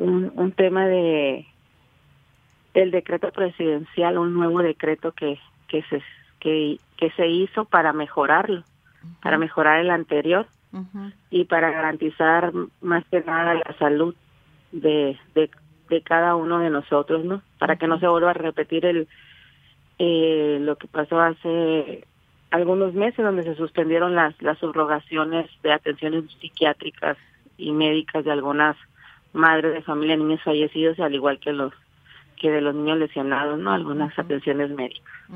un tema de el decreto presidencial, un nuevo decreto que se hizo para mejorarlo, para mejorar el anterior y para garantizar más que nada la salud de cada uno de nosotros, ¿no? Para que no se vuelva a repetir lo que pasó hace algunos meses, donde se suspendieron las subrogaciones de atenciones psiquiátricas y médicas de algunas madres de familia, niños fallecidos, al igual que de los niños lesionados, ¿no? Algunas atenciones médicas.